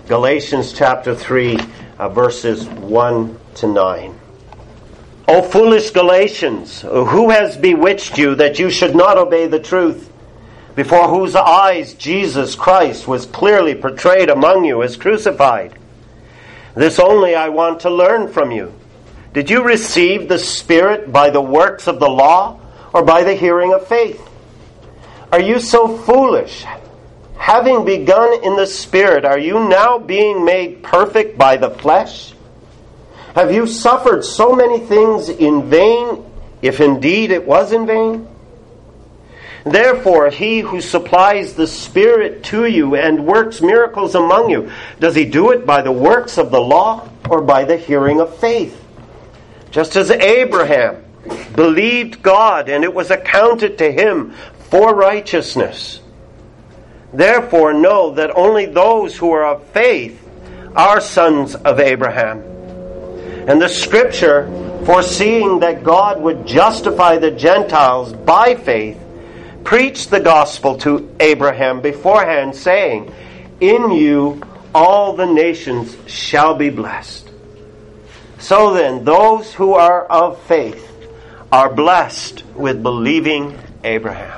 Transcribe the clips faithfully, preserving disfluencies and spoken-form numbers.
Galatians chapter three, uh, verses one to nine. O foolish Galatians, who has bewitched you that you should not obey the truth, before whose eyes Jesus Christ was clearly portrayed among you as crucified? This only I want to learn from you. Did you receive the Spirit by the works of the law or by the hearing of faith? Are you so foolish? Having begun in the Spirit, are you now being made perfect by the flesh? Have you suffered so many things in vain, if indeed it was in vain? Therefore, he who supplies the Spirit to you and works miracles among you, does he do it by the works of the law or by the hearing of faith? Just as Abraham believed God, and it was accounted to him for righteousness. Therefore, know that only those who are of faith are sons of Abraham. And the Scripture, foreseeing that God would justify the Gentiles by faith, preached the gospel to Abraham beforehand, saying, in you all the nations shall be blessed. So then, those who are of faith are blessed with believing Abraham.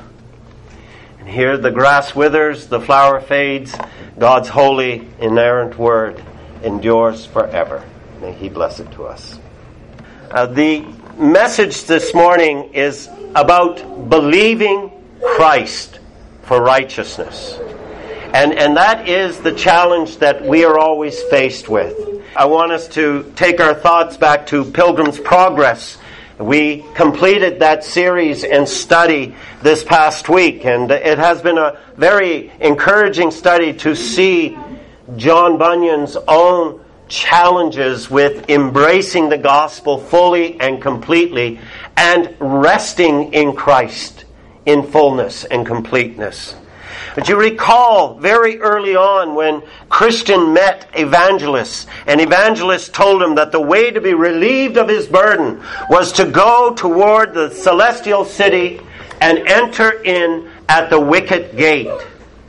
And here the grass withers, the flower fades, God's holy, inerrant word endures forever. May He bless it to us. Uh, the message this morning is about believing Christ for righteousness. And, and that is the challenge that we are always faced with. I want us to take our thoughts back to Pilgrim's Progress. We completed that series and study this past week, and it has been a very encouraging study to see John Bunyan's own challenges with embracing the gospel fully and completely and resting in Christ in fullness and completeness. But you recall very early on when Christian met Evangelist, and Evangelist told him that the way to be relieved of his burden was to go toward the celestial city and enter in at the wicket gate.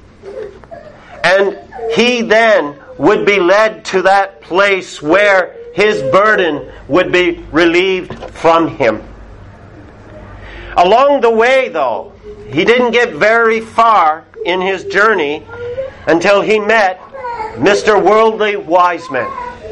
And he then would be led to that place where his burden would be relieved from him. Along the way, though, he didn't get very far in his journey until he met Mister Worldly Wiseman.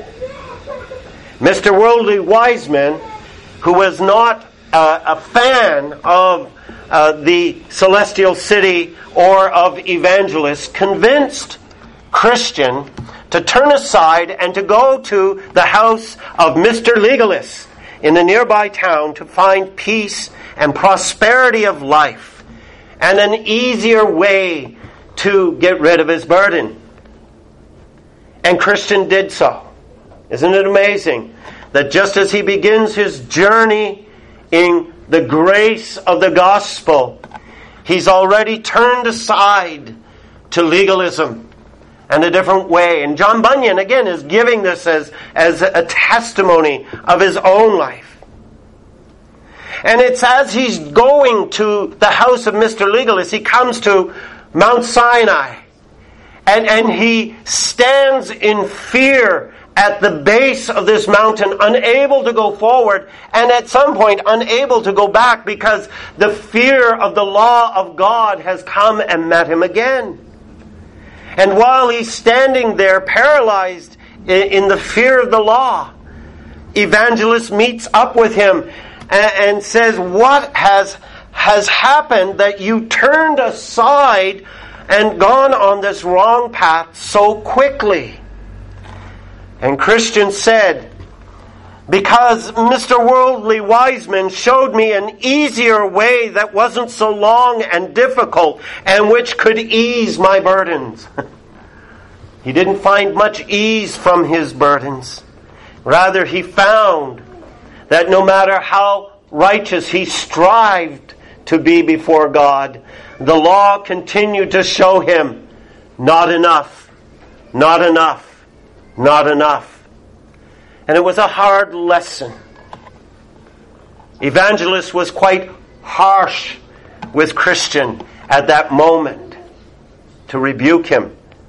Mister Worldly Wiseman, who was not uh, a fan of uh, the celestial city or of evangelists, convinced Christian to turn aside and to go to the house of Mister Legalist in the nearby town to find peace and prosperity of life and an easier way to get rid of his burden. And Christian did so. Isn't it amazing that just as he begins his journey in the grace of the gospel, he's already turned aside to legalism and a different way. And John Bunyan, again, is giving this as, as a testimony of his own life. And it's as he's going to the house of Mister Legalist, he comes to Mount Sinai. And, and he stands in fear at the base of this mountain, unable to go forward, and at some point unable to go back because the fear of the law of God has come and met him again. And while he's standing there paralyzed in the fear of the law, Evangelist meets up with him and says, what has, has happened that you turned aside and gone on this wrong path so quickly? And Christian said, because Mister Worldly Wiseman showed me an easier way that wasn't so long and difficult and which could ease my burdens. He didn't find much ease from his burdens. Rather, he found that no matter how righteous he strived to be before God, the law continued to show him, not enough, not enough, not enough. And it was a hard lesson. Evangelist was quite harsh with Christian at that moment to rebuke him.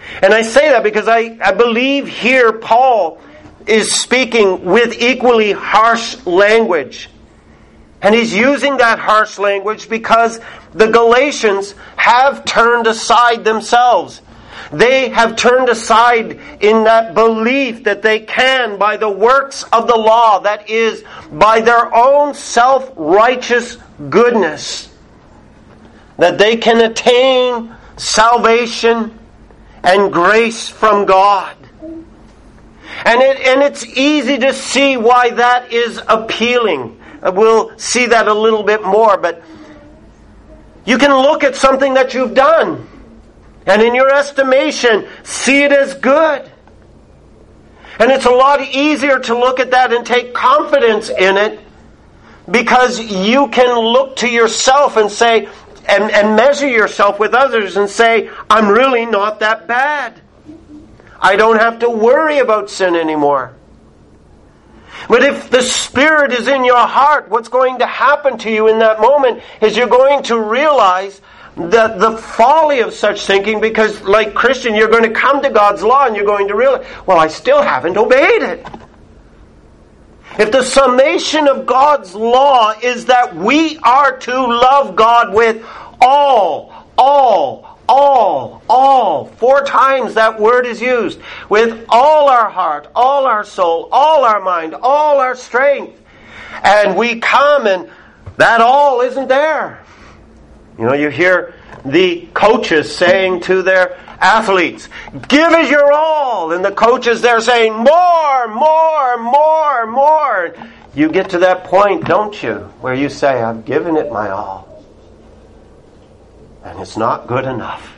And I say that because I, I believe here Paul is speaking with equally harsh language. And he's using that harsh language because the Galatians have turned aside themselves. They have turned aside in that belief that they can, by the works of the law, that is, by their own self-righteous goodness, that they can attain salvation and grace from God. And it, and it's easy to see why that is appealing. We'll see that a little bit more, but you can look at something that you've done and in your estimation see it as good. And it's a lot easier to look at that and take confidence in it because you can look to yourself and say, and, and measure yourself with others and say, I'm really not that bad. I don't have to worry about sin anymore. But if the Spirit is in your heart, what's going to happen to you in that moment is you're going to realize the, the folly of such thinking, because like Christian, you're going to come to God's law and you're going to realize, well, I still haven't obeyed it. If the summation of God's law is that we are to love God with all, all, all, all, four times that word is used, with all our heart, all our soul, all our mind, all our strength, and we come and that all isn't there. You know, you hear the coaches saying to their athletes, give it your all. And the coaches there saying, more, more, more, more. You get to that point, don't you, where you say, I've given it my all. And it's not good enough.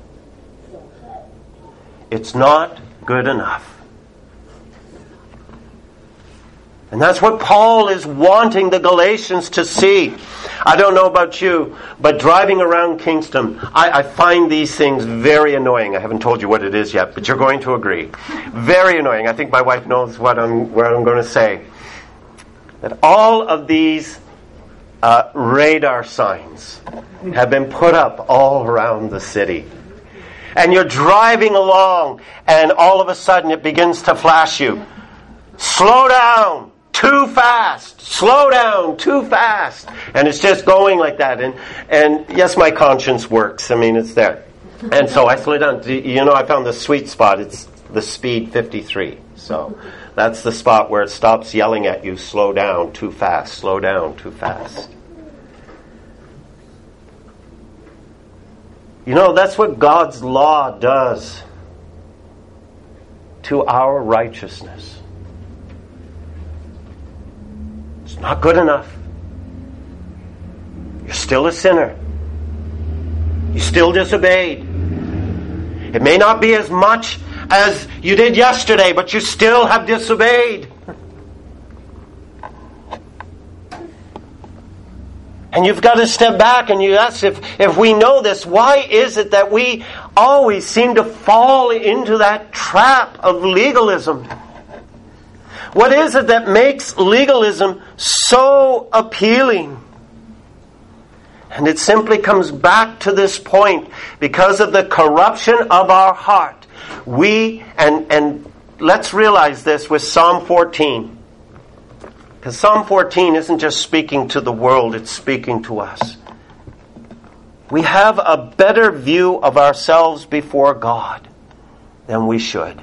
It's not good enough. And that's what Paul is wanting the Galatians to see. I don't know about you, but driving around Kingston, I, I find these things very annoying. I haven't told you what it is yet, but you're going to agree. Very annoying. I think my wife knows what I'm, what I'm going to say. That all of these uh, radar signs have been put up all around the city. And you're driving along, and all of a sudden it begins to flash you. Slow down. Too fast. Slow down. Too fast. And it's just going like that. And and yes, my conscience works. I mean, it's there. And so I slow down. You know, I found the sweet spot. It's the speed fifty-three. So that's the spot where it stops yelling at you, slow down, too fast. Slow down, too fast. You know, that's what God's law does to our righteousness. Not good enough. You're still a sinner. You still disobeyed. It may not be as much as you did yesterday, but you still have disobeyed. And you've got to step back and you ask, if, if we know this, why is it that we always seem to fall into that trap of legalism? What is it that makes legalism so appealing? And it simply comes back to this point. Because of the corruption of our heart, we, and, and let's realize this with Psalm fourteen. Because Psalm fourteen isn't just speaking to the world, it's speaking to us. We have a better view of ourselves before God than we should.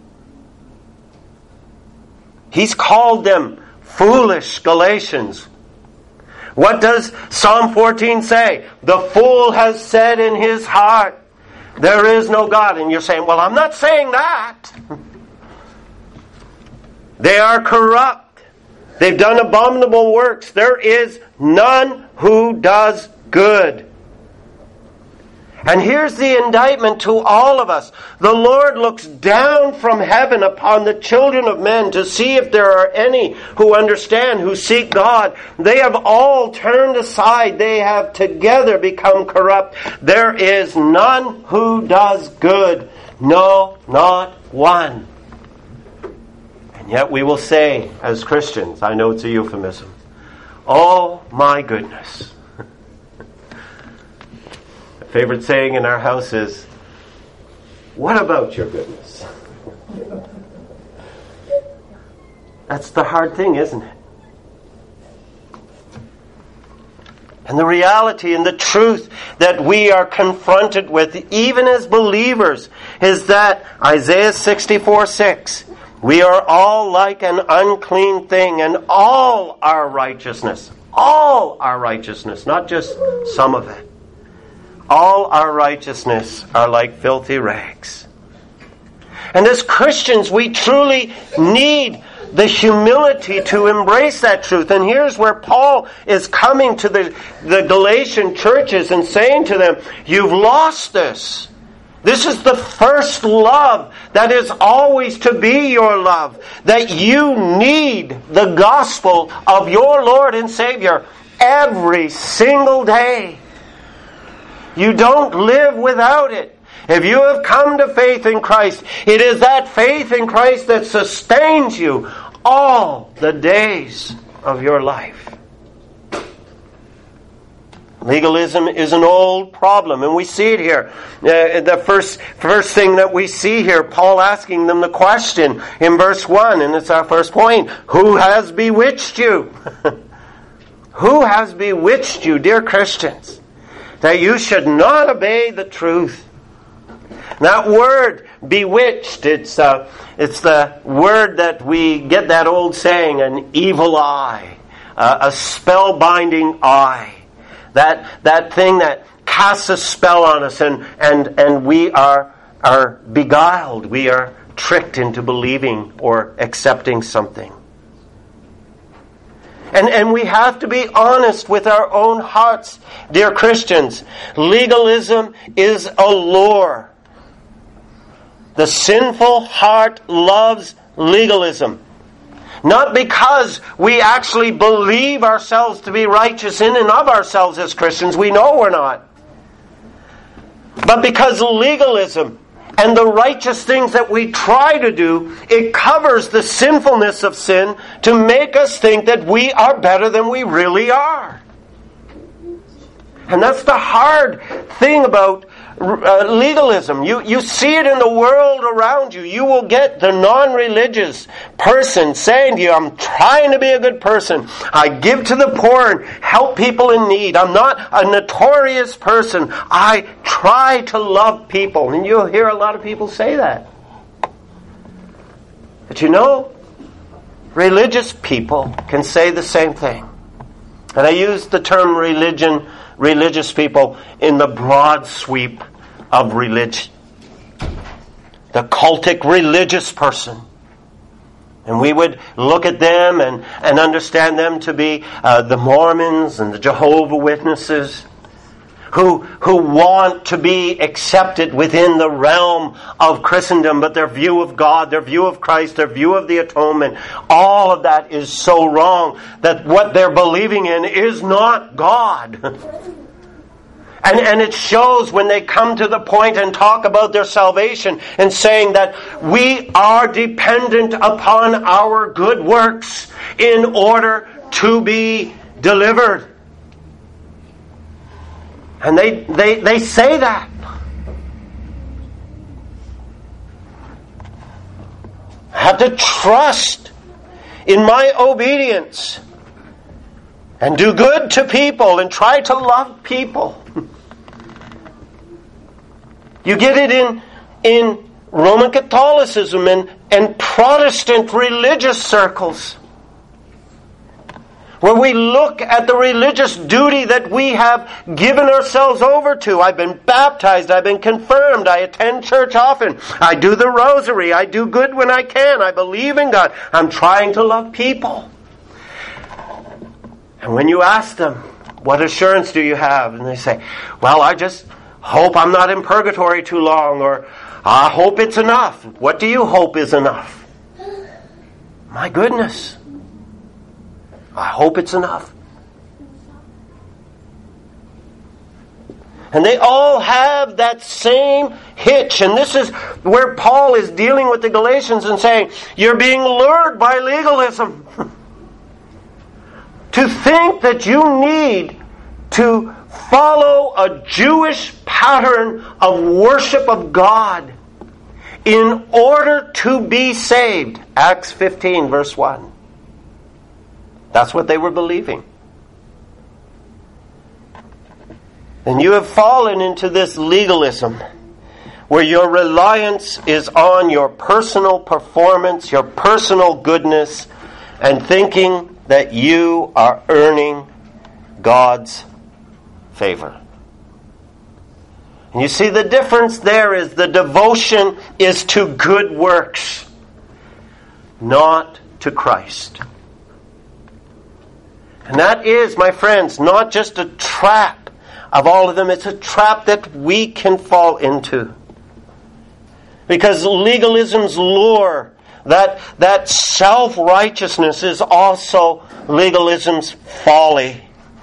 He's called them foolish Galatians. What does Psalm fourteen say? The fool has said in his heart, there is no God. And you're saying, well, I'm not saying that. They are corrupt. They've done abominable works. There is none who does good. And here's the indictment to all of us. The Lord looks down from heaven upon the children of men to see if there are any who understand, who seek God. They have all turned aside. They have together become corrupt. There is none who does good. No, not one. And yet we will say, as Christians, I know it's a euphemism, oh my goodness. Favorite saying in our house is, what about your goodness? That's the hard thing, isn't it? And the reality and the truth that we are confronted with, even as believers, is that Isaiah sixty-four six, we are all like an unclean thing, and all our righteousness, all our righteousness, not just some of it, all our righteousness are like filthy rags. And as Christians, we truly need the humility to embrace that truth. And here's where Paul is coming to the, the Galatian churches and saying to them, you've lost this. This is the first love that is always to be your love. That you need the gospel of your Lord and Savior every single day. You don't live without it. If you have come to faith in Christ, it is that faith in Christ that sustains you all the days of your life. Legalism is an old problem, and we see it here. Uh, the first, first thing that we see here, Paul asking them the question in verse one, and it's our first point. Who has bewitched you? Who has bewitched you, dear Christians, that you should not obey the truth? That word, bewitched, it's uh, it's the word that we get that old saying, an evil eye, uh, a spellbinding eye. That that thing that casts a spell on us, and, and, and we are, are beguiled. We are tricked into believing or accepting something. And, and we have to be honest with our own hearts, dear Christians. Legalism is a lure. The sinful heart loves legalism. Not because we actually believe ourselves to be righteous in and of ourselves as Christians. We know we're not. But because legalism and the righteous things that we try to do, it covers the sinfulness of sin to make us think that we are better than we really are. And that's the hard thing about Uh, legalism. You, you see it in the world around you. You will get the non-religious person saying to you, I'm trying to be a good person. I give to the poor and help people in need. I'm not a notorious person. I try to love people. And you'll hear a lot of people say that. But you know, religious people can say the same thing. And I use the term religion, religious people in the broad sweep of religion. The cultic religious person. And we would look at them and, and understand them to be uh, the Mormons and the Jehovah Witnesses who, who want to be accepted within the realm of Christendom, but their view of God, their view of Christ, their view of the atonement, all of that is so wrong that what they're believing in is not God. And, and it shows when they come to the point and talk about their salvation and saying that we are dependent upon our good works in order to be delivered. And they, they, they say that. I have to trust in my obedience and do good to people and try to love people. You get it in, in Roman Catholicism and, and Protestant religious circles, where we look at the religious duty that we have given ourselves over to. I've been baptized, I've been confirmed, I attend church often, I do the rosary, I do good when I can, I believe in God, I'm trying to love people. And when you ask them, what assurance do you have? And they say, well, I just hope I'm not in purgatory too long, or I hope it's enough. What do you hope is enough? My goodness. I hope it's enough. And they all have that same hitch. And this is where Paul is dealing with the Galatians and saying, you're being lured by legalism. To think that you need to follow a Jewish pattern of worship of God in order to be saved. Acts fifteen, verse one. That's what they were believing. And you have fallen into this legalism where your reliance is on your personal performance, your personal goodness, and thinking that you are earning God's favor. And you see, the difference there is the devotion is to good works, not to Christ. And that is, my friends, not just a trap of all of them. It's a trap that we can fall into. Because legalism's lure, that, that self-righteousness is also legalism's folly.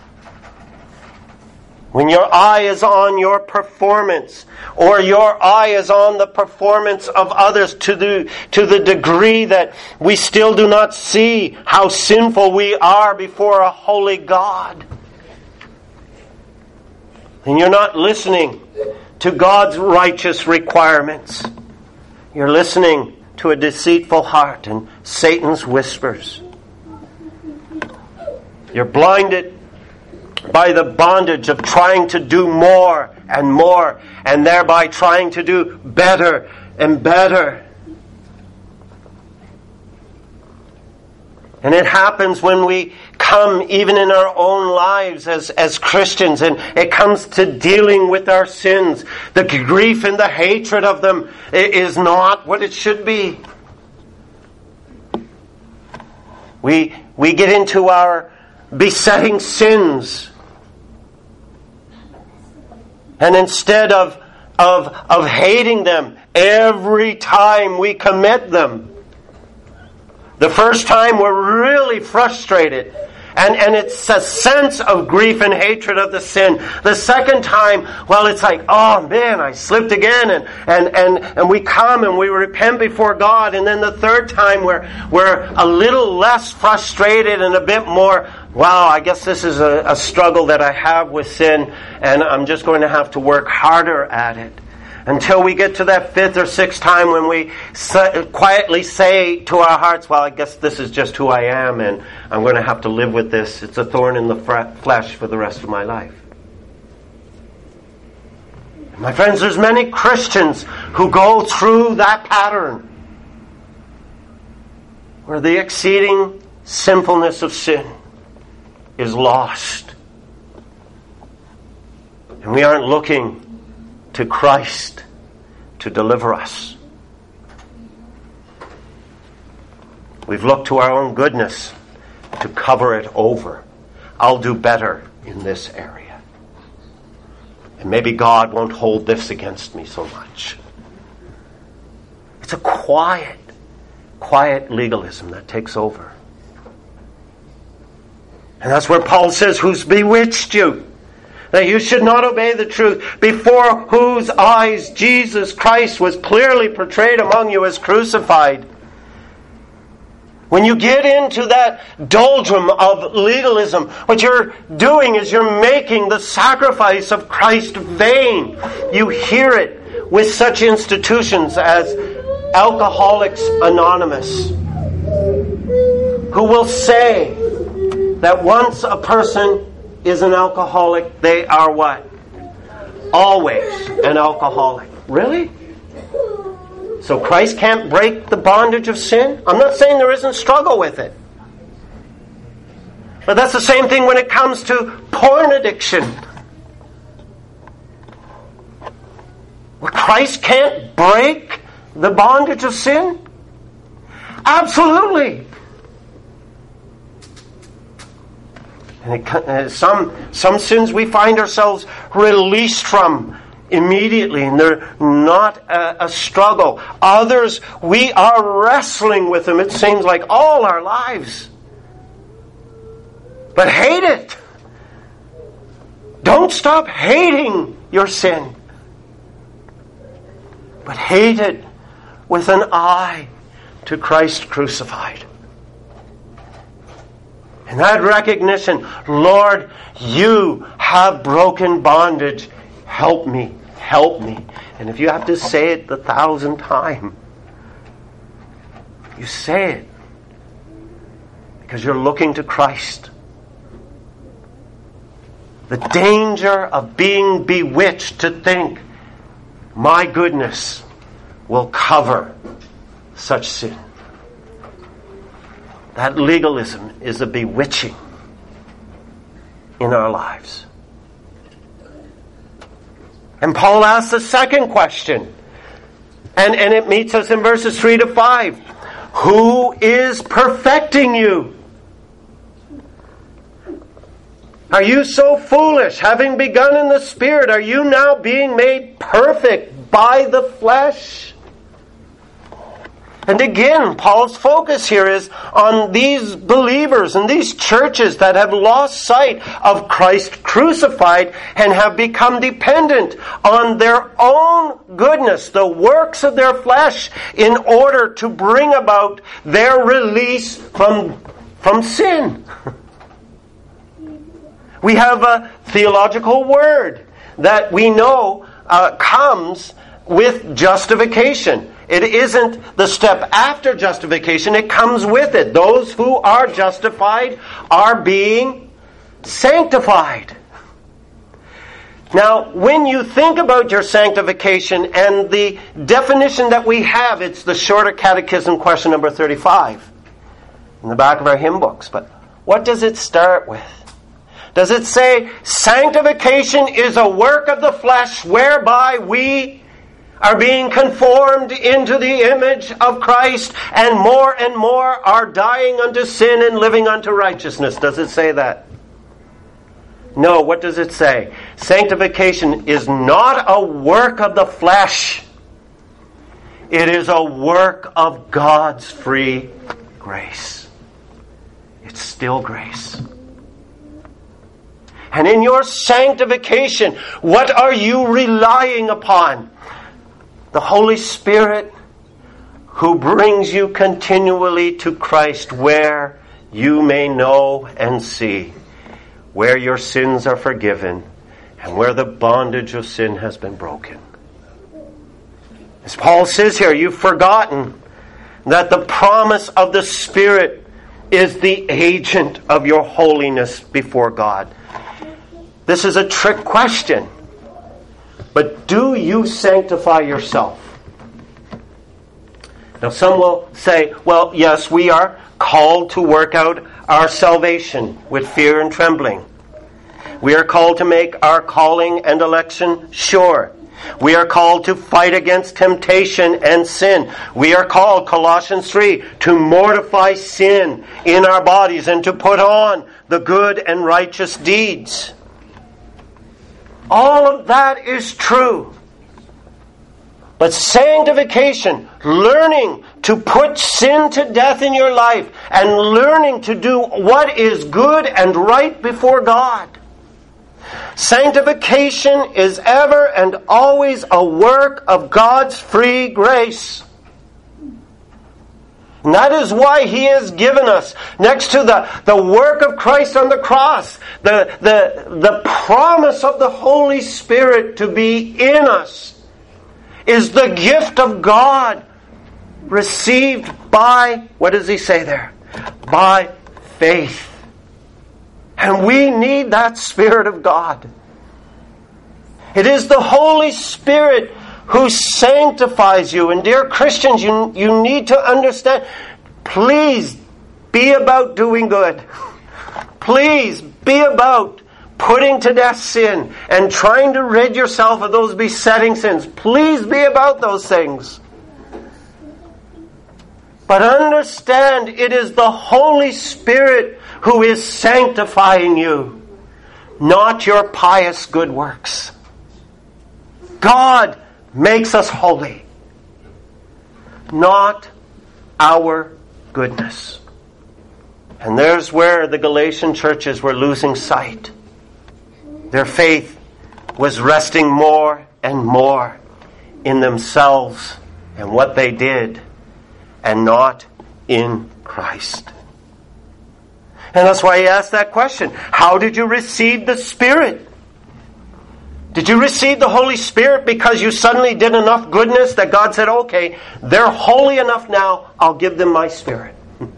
When your eye is on your performance, or your eye is on the performance of others to the, to the degree that we still do not see how sinful we are before a holy God, and you're not listening to God's righteous requirements. You're listening to a deceitful heart and Satan's whispers. You're blinded by the bondage of trying to do more and more, and thereby trying to do better and better. And it happens when we come even in our own lives as, as Christians, and it comes to dealing with our sins. The grief and the hatred of them is not what it should be. We, we get into our besetting sins. And instead of, of, of hating them every time we commit them, the first time we're really frustrated, and, and it's a sense of grief and hatred of the sin. The second time, well, it's like, oh man, I slipped again, and, and, and, and we come and we repent before God. And then the third time we're, we're a little less frustrated and a bit more, wow, I guess this is a, a struggle that I have with sin, and I'm just going to have to work harder at it. Until we get to that fifth or sixth time when we quietly say to our hearts, well, I guess this is just who I am, and I'm going to have to live with this. It's a thorn in the flesh for the rest of my life. My friends, there's many Christians who go through that pattern where the exceeding sinfulness of sin is lost. And we aren't looking to Christ to deliver us. We've looked to our own goodness to cover it over. I'll do better in this area. And maybe God won't hold this against me so much. It's a quiet, quiet legalism that takes over. And that's where Paul says, who's bewitched you? That you should not obey the truth, before whose eyes Jesus Christ was clearly portrayed among you as crucified. When you get into that doldrum of legalism, what you're doing is you're making the sacrifice of Christ vain. You hear it with such institutions as Alcoholics Anonymous, who will say that once a person is an alcoholic, they are what? Always an alcoholic. Really? So Christ can't break the bondage of sin? I'm not saying there isn't struggle with it. But that's the same thing when it comes to porn addiction. Well, Christ can't break the bondage of sin? Absolutely. And it, uh, some some sins we find ourselves released from immediately, and they're not a, a struggle. Others, we are wrestling with them, it seems like, all our lives. But hate it. Don't stop hating your sin. But hate it with an eye to Christ crucified. And that recognition, Lord, you have broken bondage. Help me, help me. And if you have to say it the thousandth time, you say it because you're looking to Christ. The danger of being bewitched to think, my goodness will cover such sin. That legalism is a bewitching in our lives. And Paul asks the second question, and, and it meets us in verses three to five. Who is perfecting you? Are you so foolish? Having begun in the Spirit, are you now being made perfect by the flesh? And again, Paul's focus here is on these believers and these churches that have lost sight of Christ crucified and have become dependent on their own goodness, the works of their flesh, in order to bring about their release from, from sin. We have a theological word that we know uh, comes with justification. It isn't the step after justification, it comes with it. Those who are justified are being sanctified. Now, when you think about your sanctification and the definition that we have, it's the Shorter Catechism, question number thirty-five, in the back of our hymn books. But what does it start with? Does it say, sanctification is a work of the flesh whereby we are being conformed into the image of Christ and more and more are dying unto sin and living unto righteousness? Does it say that? No, what does it say? Sanctification is not a work of the flesh. It is a work of God's free grace. It's still grace. And in your sanctification, what are you relying upon? The Holy Spirit, who brings you continually to Christ, where you may know and see where your sins are forgiven and where the bondage of sin has been broken. As Paul says here, you've forgotten that the promise of the Spirit is the agent of your holiness before God. This is a trick question. But do you sanctify yourself? Now some will say, well, yes, we are called to work out our salvation with fear and trembling. We are called to make our calling and election sure. We are called to fight against temptation and sin. We are called, Colossians three, to mortify sin in our bodies and to put on the good and righteous deeds. All of that is true. But sanctification, learning to put sin to death in your life and learning to do what is good and right before God. Sanctification is ever and always a work of God's free grace. And that is why He has given us, next to the, the work of Christ on the cross, the, the, the promise of the Holy Spirit to be in us, is the gift of God received by, what does He say there? By faith. And we need that Spirit of God. It is the Holy Spirit who sanctifies you. And dear Christians, you, you need to understand, please be about doing good. Please be about putting to death sin and trying to rid yourself of those besetting sins. Please be about those things. But understand, it is the Holy Spirit who is sanctifying you, not your pious good works. God makes us holy, not our goodness. And there's where the Galatian churches were losing sight. Their faith was resting more and more in themselves and what they did, and not in Christ. And that's why he asked that question. How did you receive the Spirit? Did you receive the Holy Spirit because you suddenly did enough goodness that God said, okay, they're holy enough now, I'll give them my Spirit?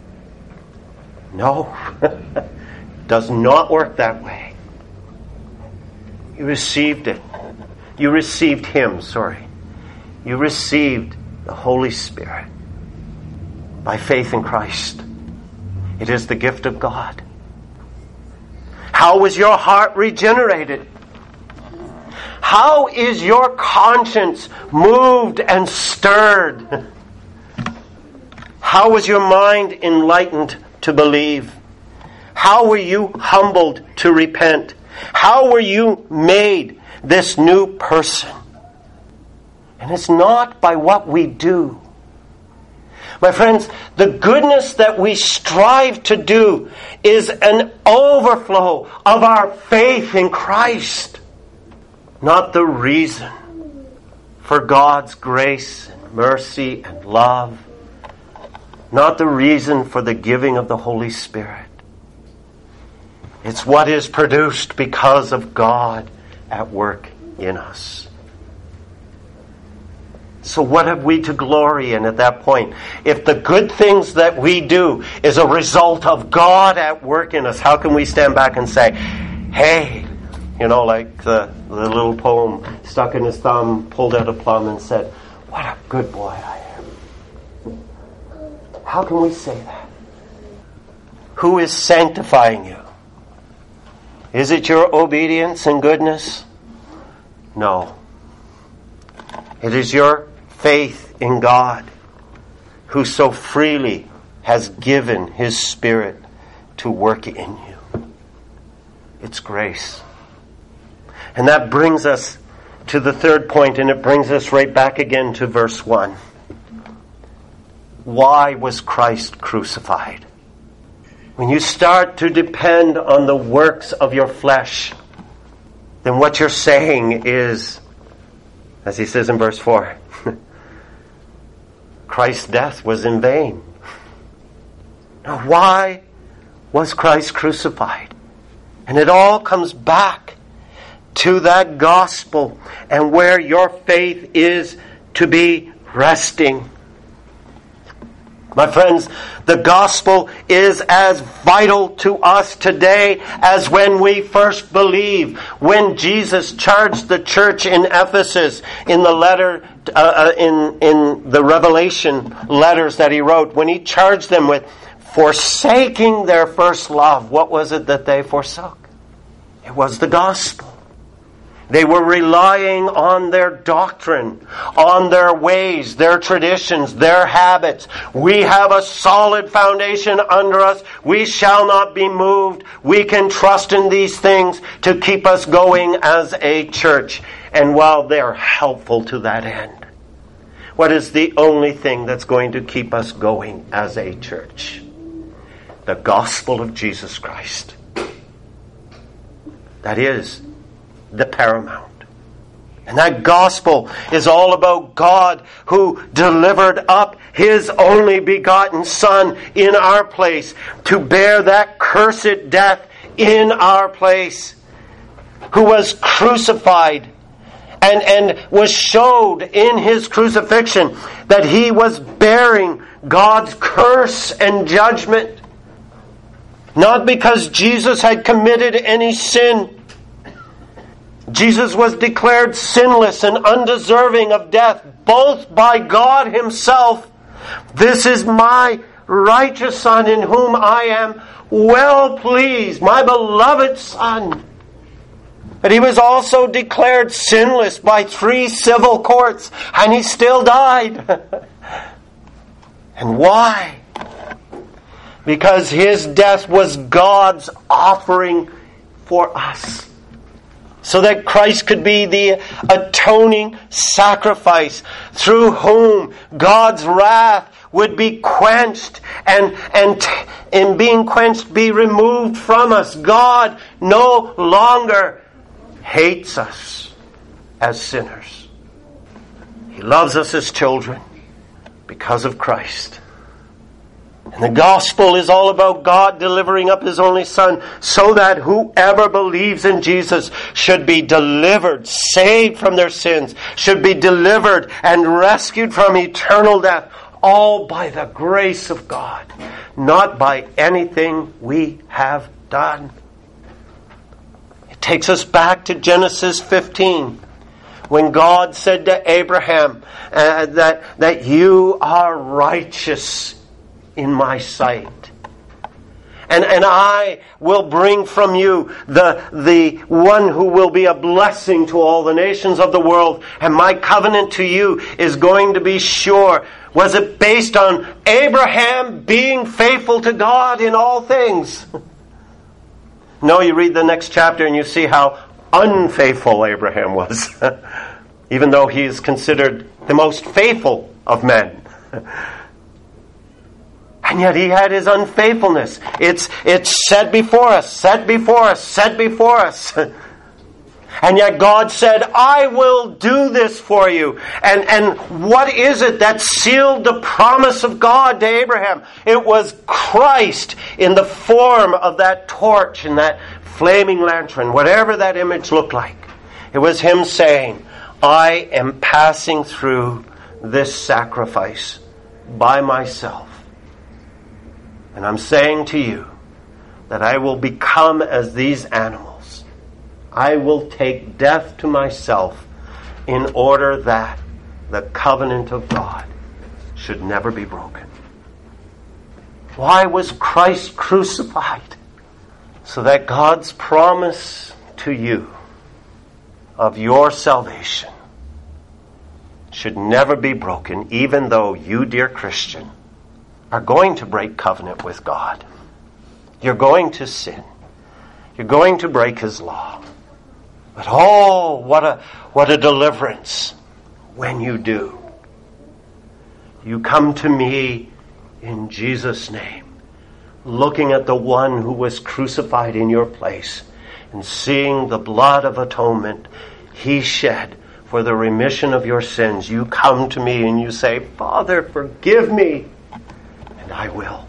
No. Does not work that way. You received it. You received Him, sorry. You received the Holy Spirit by faith in Christ. It is the gift of God. How was your heart regenerated? How is your conscience moved and stirred? How was your mind enlightened to believe? How were you humbled to repent? How were you made this new person? And it's not by what we do. My friends, the goodness that we strive to do is an overflow of our faith in Christ, not the reason for God's grace and mercy and love, not the reason for the giving of the Holy Spirit. It's what is produced because of God at work in us. So what have we to glory in at that point? If the good things that we do is a result of God at work in us, how can we stand back and say, hey, you know, like the, the little poem, stuck in his thumb, pulled out a plum and said, what a good boy I am. How can we say that? Who is sanctifying you? Is it your obedience and goodness? No. It is your faith in God, who so freely has given His Spirit to work in you. It's grace. And that brings us to the third point, and it brings us right back again to verse one. Why was Christ crucified? When you start to depend on the works of your flesh, then what you're saying is, as he says in verse four, Christ's death was in vain. Now, why was Christ crucified? And it all comes back to that gospel and where your faith is to be resting. My friends, the gospel is as vital to us today as when we first believed. When Jesus charged the church in Ephesus in the letter, uh, in in the Revelation letters that he wrote, when he charged them with forsaking their first love, what was it that they forsook? It was the gospel. They were relying on their doctrine, on their ways, their traditions, their habits. We have a solid foundation under us. We shall not be moved. We can trust in these things to keep us going as a church. And while they're helpful to that end, what is the only thing that's going to keep us going as a church? The gospel of Jesus Christ. That is the paramount. And that gospel is all about God who delivered up His only begotten Son in our place to bear that cursed death in our place, who was crucified and, and was showed in His crucifixion that He was bearing God's curse and judgment. Not because Jesus had committed any sin. Jesus was declared sinless and undeserving of death, both by God Himself. This is my righteous Son in whom I am well pleased, my beloved Son. But He was also declared sinless by three civil courts, and He still died. And why? Because His death was God's offering for us, so that Christ could be the atoning sacrifice through whom God's wrath would be quenched and, and in being quenched be removed from us. God no longer hates us as sinners. He loves us as children because of Christ. And the gospel is all about God delivering up His only Son so that whoever believes in Jesus should be delivered, saved from their sins, should be delivered and rescued from eternal death, all by the grace of God, not by anything we have done. It takes us back to Genesis fifteen, when God said to Abraham uh, that, that you are righteous in my sight. And, and I will bring from you the, the one who will be a blessing to all the nations of the world. And my covenant to you is going to be sure. Was it based on Abraham being faithful to God in all things? No, you read the next chapter and you see how unfaithful Abraham was. Even though he is considered the most faithful of men. And yet he had his unfaithfulness. It's, it's set before us, set before us, set before us. And yet God said, I will do this for you. And, and what is it that sealed the promise of God to Abraham? It was Christ in the form of that torch and that flaming lantern, whatever that image looked like. It was Him saying, I am passing through this sacrifice by myself. And I'm saying to you that I will become as these animals. I will take death to myself in order that the covenant of God should never be broken. Why was Christ crucified? So that God's promise to you of your salvation should never be broken, even though you, dear Christian, are going to break covenant with God. You're going to sin. You're going to break His law. But oh, what a what a deliverance when you do. You come to me in Jesus' name, looking at the one who was crucified in your place and seeing the blood of atonement He shed for the remission of your sins. You come to me and you say, Father, forgive me. And I will.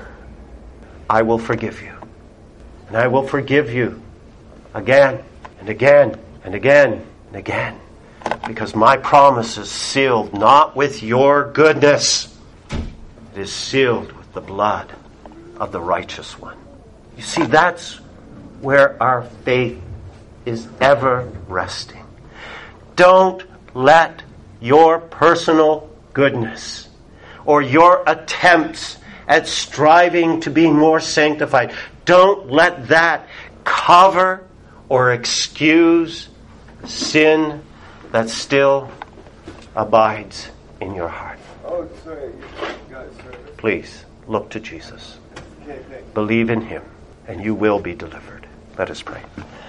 I will forgive you. And I will forgive you again and again and again and again. Because my promise is sealed not with your goodness. It is sealed with the blood of the righteous one. You see, that's where our faith is ever resting. Don't let your personal goodness or your attempts at striving to be more sanctified, don't let that cover or excuse sin that still abides in your heart. Please, look to Jesus. Believe in Him, and you will be delivered. Let us pray.